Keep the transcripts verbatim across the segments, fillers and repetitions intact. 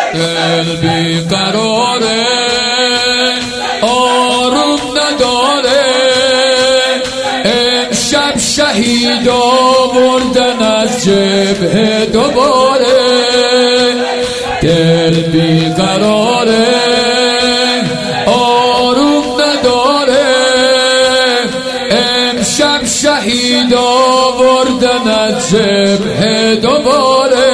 دل بی قراره آروم نداره، امشب شهید آوردن از جبهه دوباره. دل بی قراره آروم نداره، امشب شهید آوردن از جبهه دوباره.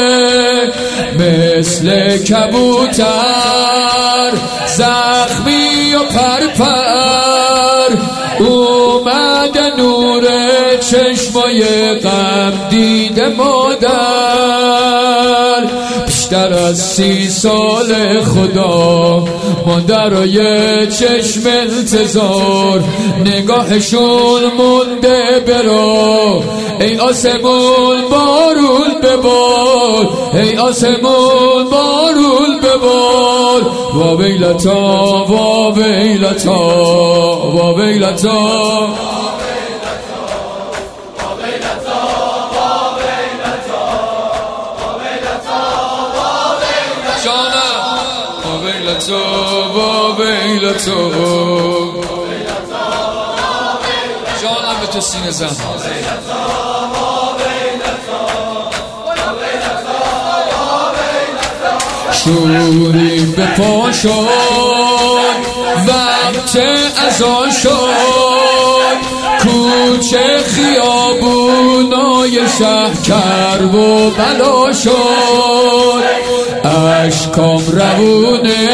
مثل کبوتر زخمی و پرپر اومده نور چشمای غم دیده مادر. بیشتر از سی سال خدا مادرای چشم انتظار، نگاهشون مونده برو. ای آسمون بارون ببار، ای آسمون بارون ببار. وا ویلتا وا ویلتا وا ویلتا. وا ویلتا جانم به تو سینه زن. شوری به پا شد وقت اذان شد، کوچه خیابونای شهر کرب و بلا شد. اشکام روونه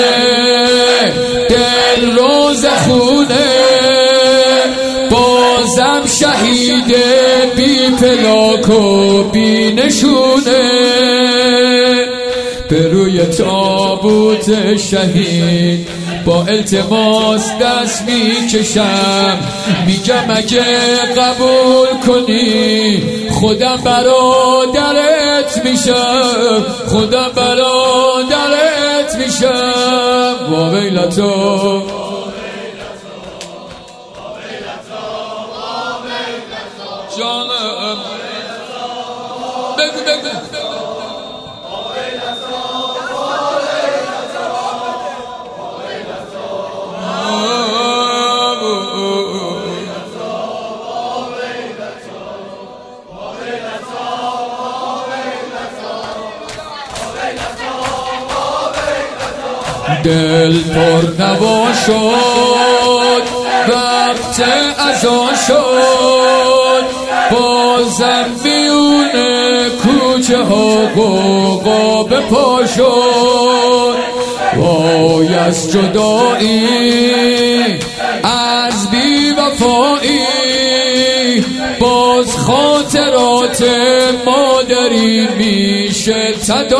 دل رو زخونه، بازم شهید بی پلاک و بی نشونه. به روی تابوت شهید با التماس دست میکشم، میگم اگه قبول کنی خودم برادرت میشم، خودم برادرت میشم. وا ویلتا جانم بگو بگو دل پر نوا شد وقت اذان شد، بازم میونه کوچه ها غوغا به پا شد. وای از جدایی از بی وفایی، باز خاطرات مادری میشه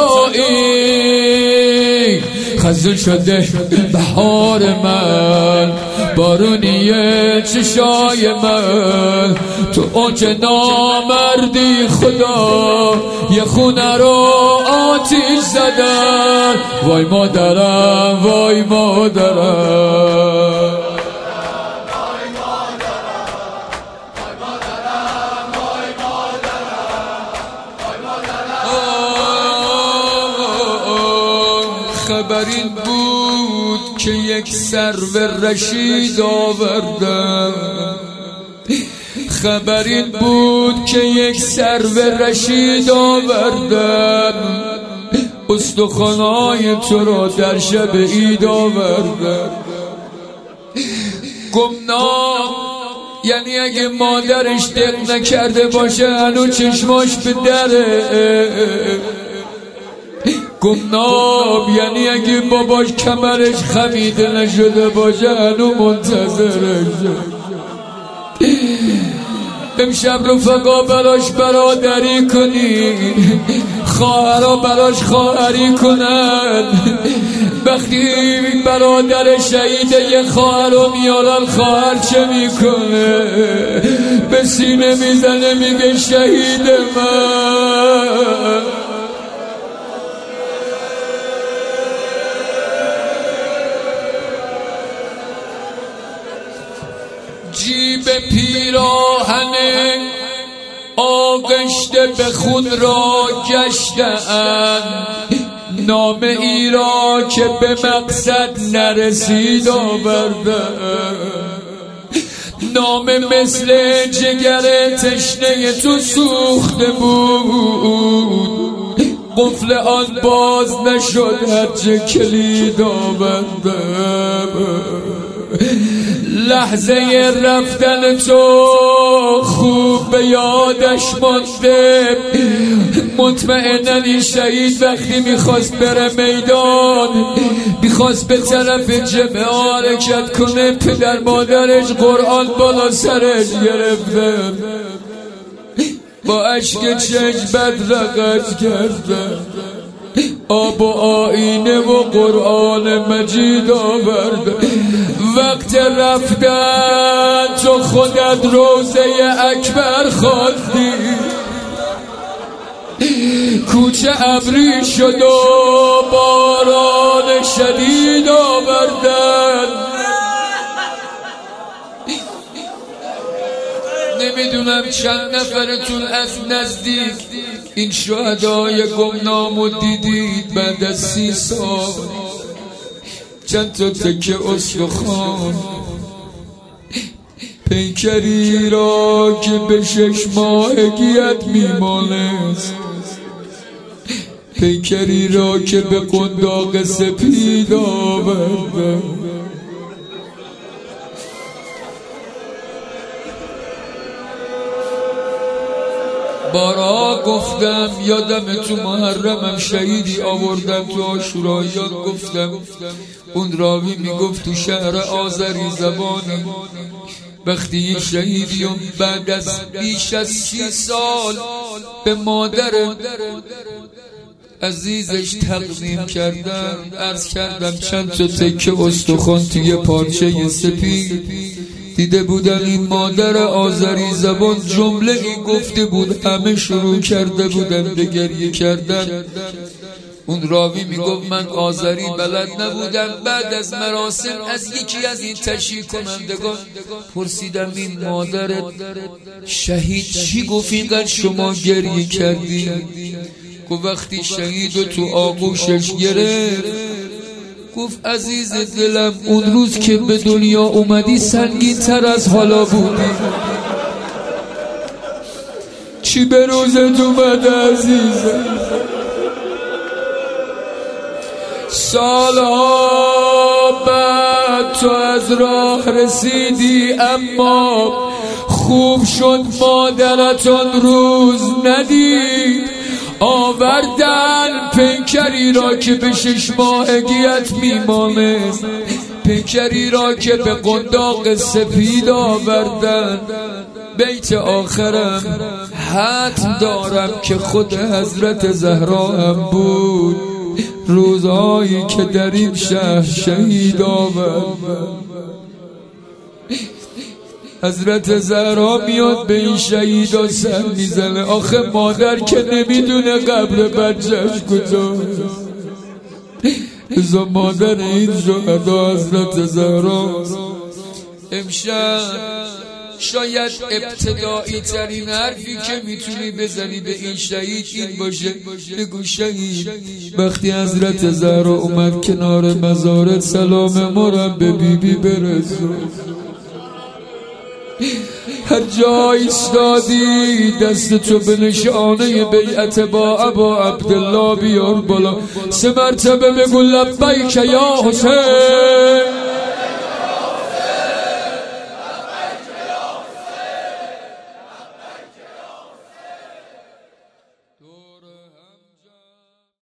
تداعی. خزون شده بهار من، بارونیه چشای من، تو اوج نامردی خدا یه خونه رو آتیش زدن. وای مادرم وای مادرم خبر این بود که یک سرو رشید آوردم، خبر این بود که یک سرو رشید آوردم، استخوانای تو را در شب عید آوردم. گمنام یعنی اگه مادرش دق نکرده باشه هنو چشماش به دره. گمنام یعنی اگه باباش کمرش خمیده نشده باشه هنو منتظرشه. امشب رفقا براش برادری کنی، خواهرها براش خواهری کنن. وقتی برادر شهیده یه خواهر رو میارن، خواهر چه میکنه؟ به سینه میزنه میگه شهید من. جیب پیراهن آغشته به خون را گشتن، نام ای را که به مقصد نرسید آورده، نام مثل جگر تشنه تو سوخته بود، قفل آن باز نشد هرچه کلید آورده. لحظه رفتن تو خوب به یادش مانده، مطمئناً این شهید وقتی میخواست بره میدان، میخواست به طرف جبهه حرکت کنه، پدر مادرش قرآن بالا سرش گرفته، با اشک چشم بدرقت کرده، آب و آینه و قرآن مجید آورده. وقت رفتن تو خودت روزه اکبر خواندی، کوچه ابری شد و باران شدید آوردن. نمیدونم چند نفرتون از نزدیک این شهدای گمنامو دیدید بعد از سی سال، چند تا تکه استخوان، پیکری را که به شش ماهگیت میمانست، پیکری را که به قنداق سپید آورده. بارا گفتم یادم تو محرمم شهیدی آوردم تو عاشورا، یاد گفتم اون راوی میگفت تو شهر آذری زبانی وقتی این شهیدیم بعد از بیش از سی سال به مادر عزیزش تقدیم کردم، عرض کردم چند تا تکه استخوان توی پارچه سپید دیده بودن. این مادر آذری زبان جمله این گفته بود، همه شروع کرده بودن به گریه کردن. اون راوی میگفت من آذری بلد نبودم، بعد از مراسم از یکی از این تشییع کنندگان پرسیدم این مادر شهید چی گفت اینقدر شما گریه کردی؟ گفت وقتی شهیدو تو آغوشش گرفت گفت عزیز دلم اون روز که به دنیا اومدی سنگین تر از حالا بودی، چی به روزت اومده عزیزم؟ سالها بعد تو از راه رسیدی، اما خوب شد مادرت آن روز ندید، آوردن پیکری را که به شش ماهگیت میمانست، پیکری را که به قنداق سپید آوردن. بیت آخرم حتم دارم که خود حضرت زهرا هم بود، روزهایی که در این شهر شهید آوردن. حضرت زهرا میاد به این شهیدا سر میزنه، آخه مادر که نمیدونه قبر بچه‌ش کجاست. ازا مادر این شهدا حضرت زهرا. امشب شاید ابتدایی ترین حرفی که میتونی بزنی به این شهید این باشه، بگو شهید وقتی حضرت زهرا اومد کنار مزارت سلام ما را به بیبی برسون. هر جا ایستادی دست تو به نشانه بیعت با ابا عبدالله بیار بالا، سه مرتبه بگو لبیک یا حسین.